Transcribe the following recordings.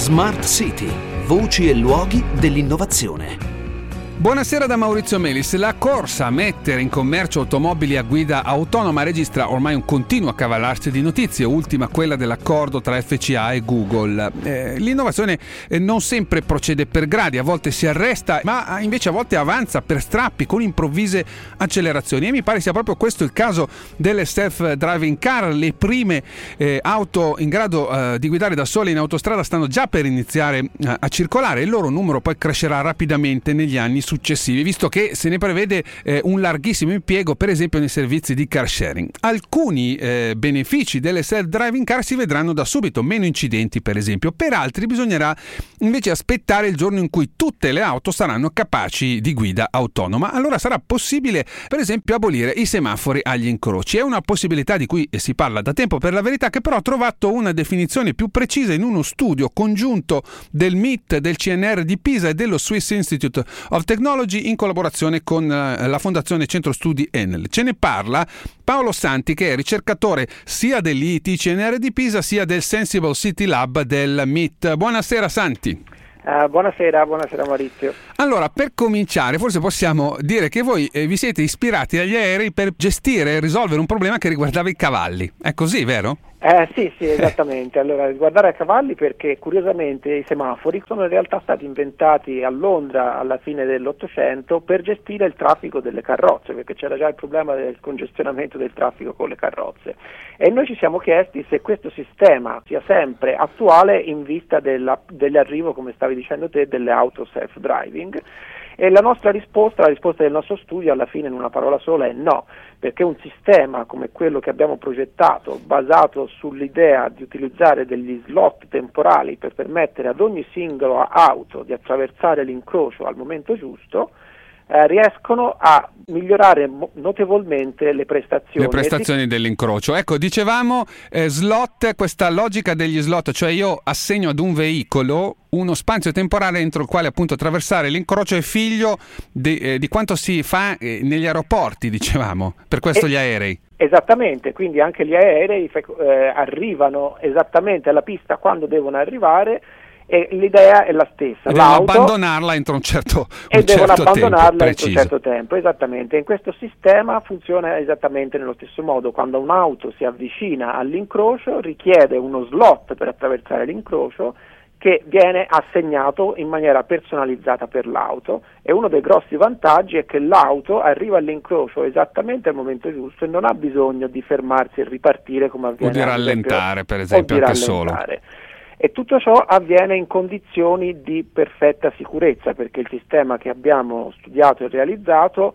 Smart City, voci e luoghi dell'innovazione. Buonasera da Maurizio Melis. La corsa a mettere in commercio automobili a guida autonoma registra ormai un continuo accavallarsi di notizie, ultima quella dell'accordo tra FCA e Google. L'innovazione non sempre procede per gradi, a volte si arresta, ma invece a volte avanza per strappi con improvvise accelerazioni. E mi pare sia proprio questo il caso delle self-driving car. Le prime auto in grado di guidare da sole in autostrada stanno già per iniziare a circolare. Il loro numero poi crescerà rapidamente negli anni successivi, visto che se ne prevede un larghissimo impiego, per esempio nei servizi di car sharing. Alcuni benefici delle self-driving car si vedranno da subito, meno incidenti per esempio. Per altri bisognerà invece aspettare il giorno in cui tutte le auto saranno capaci di guida autonoma. Allora sarà possibile per esempio abolire i semafori agli incroci. È una possibilità di cui si parla da tempo, per la verità, che però ha trovato una definizione più precisa in uno studio congiunto del MIT, del CNR di Pisa e dello Swiss Institute of Technology in collaborazione con la Fondazione Centro Studi Enel. Ce ne parla Paolo Santi, che è ricercatore sia dell'IIT CNR di Pisa sia del Sensible City Lab del MIT. Buonasera Santi. Buonasera Maurizio. Allora, per cominciare, forse possiamo dire che voi vi siete ispirati agli aerei per gestire e risolvere un problema che riguardava i cavalli. È così, vero? Sì, esattamente. Allora, riguardare i cavalli, perché curiosamente i semafori sono in realtà stati inventati a Londra alla fine dell'Ottocento per gestire il traffico delle carrozze, perché c'era già il problema del congestionamento del traffico con le carrozze. E noi ci siamo chiesti se questo sistema sia sempre attuale in vista dell'arrivo, come stavi dicendo te, delle auto self-driving. E la risposta del nostro studio alla fine in una parola sola è no, perché un sistema come quello che abbiamo progettato, basato sull'idea di utilizzare degli slot temporali per permettere ad ogni singola auto di attraversare l'incrocio al momento giusto, riescono a migliorare notevolmente le prestazioni dell'incrocio. Ecco, dicevamo slot, questa logica degli slot, cioè io assegno ad un veicolo uno spazio temporale entro il quale appunto attraversare l'incrocio, è figlio di quanto si fa negli aeroporti, dicevamo, per questo gli aerei. Esattamente, quindi anche gli aerei arrivano esattamente alla pista quando devono arrivare. E l'idea è la stessa. Devono abbandonarla entro un certo tempo, esattamente. In questo sistema funziona esattamente nello stesso modo. Quando un'auto si avvicina all'incrocio, richiede uno slot per attraversare l'incrocio che viene assegnato in maniera personalizzata per l'auto, e uno dei grossi vantaggi è che l'auto arriva all'incrocio esattamente al momento giusto e non ha bisogno di fermarsi e ripartire come avviene, o di rallentare, per esempio, anche solo. E tutto ciò avviene in condizioni di perfetta sicurezza, perché il sistema che abbiamo studiato e realizzato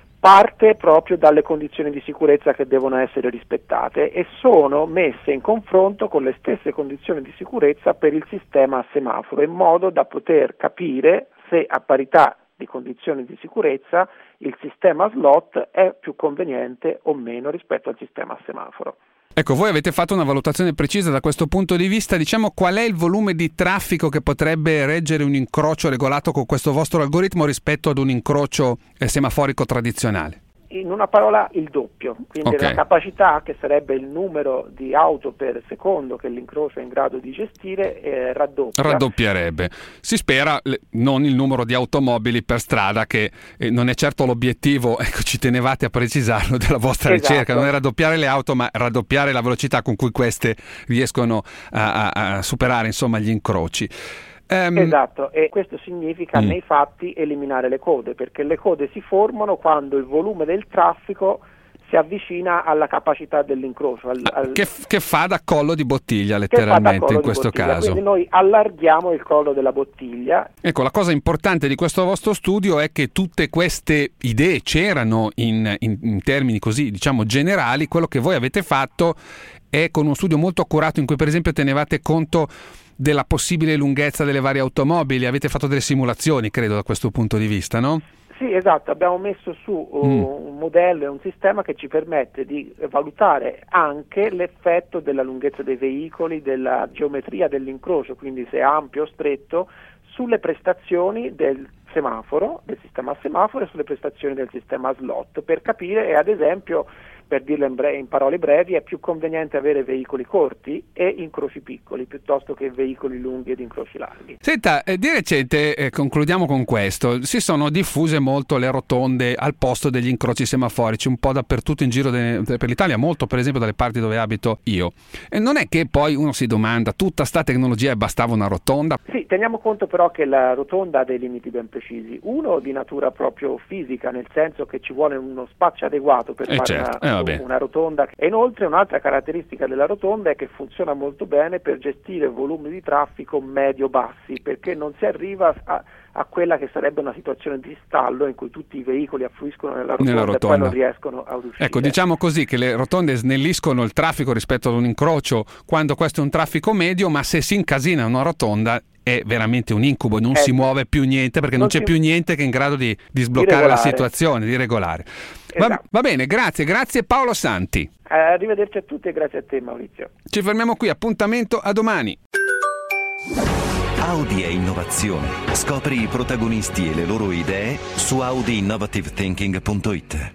parte proprio dalle condizioni di sicurezza che devono essere rispettate e sono messe in confronto con le stesse condizioni di sicurezza per il sistema a semaforo, in modo da poter capire se a parità di condizioni di sicurezza il sistema slot è più conveniente o meno rispetto al sistema a semaforo. Ecco, voi avete fatto una valutazione precisa da questo punto di vista. Diciamo, qual è il volume di traffico che potrebbe reggere un incrocio regolato con questo vostro algoritmo rispetto ad un incrocio semaforico tradizionale? In una parola, il doppio, quindi la capacità, che sarebbe il numero di auto per secondo che l'incrocio è in grado di gestire, raddoppierebbe. Si spera non il numero di automobili per strada, che non è certo l'obiettivo, ecco, ci tenevate a precisarlo, della vostra ricerca, non è raddoppiare le auto ma raddoppiare la velocità con cui queste riescono a superare, insomma, gli incroci. Esatto, e questo significa nei fatti eliminare le code, perché le code si formano quando il volume del traffico si avvicina alla capacità dell'incrocio. Che fa da collo di bottiglia, letteralmente, in questo caso. Quindi noi allarghiamo il collo della bottiglia. Ecco, la cosa importante di questo vostro studio è che tutte queste idee c'erano in termini così, diciamo, generali. Quello che voi avete fatto è con uno studio molto accurato in cui, per esempio, tenevate conto della possibile lunghezza delle varie automobili. Avete fatto delle simulazioni, credo, da questo punto di vista, no? Sì, esatto, abbiamo messo su un modello e un sistema che ci permette di valutare anche l'effetto della lunghezza dei veicoli, della geometria dell'incrocio, quindi se è ampio o stretto, sulle prestazioni del semaforo, del sistema a semaforo, e sulle prestazioni del sistema a slot, per capire, ad esempio, per dirlo in parole brevi, è più conveniente avere veicoli corti e incroci piccoli piuttosto che veicoli lunghi ed incroci larghi. Senta, di recente, concludiamo con questo, si sono diffuse molto le rotonde al posto degli incroci semaforici, un po' dappertutto in giro per l'Italia, molto per esempio dalle parti dove abito io. E non è che poi uno si domanda, tutta sta tecnologia e bastava una rotonda? Sì, teniamo conto però che la rotonda ha dei limiti ben precisi. Uno di natura proprio fisica, nel senso che ci vuole uno spazio adeguato per fare una rotonda, e inoltre un'altra caratteristica della rotonda è che funziona molto bene per gestire volumi di traffico medio-bassi, perché non si arriva a quella che sarebbe una situazione di stallo in cui tutti i veicoli affluiscono nella rotonda e poi non riescono ad uscire. Ecco, diciamo così che le rotonde snelliscono il traffico rispetto ad un incrocio quando questo è un traffico medio, ma se si incasina una rotonda è veramente un incubo, non si muove più niente, perché non c'è più niente che è in grado di sbloccare la situazione, di regolare. Esatto. Va bene, grazie Paolo Santi. Arrivederci a tutti e grazie a te, Maurizio. Ci fermiamo qui, appuntamento a domani. Audi e innovazione. Scopri i protagonisti e le loro idee su audiinnovativethinking.it.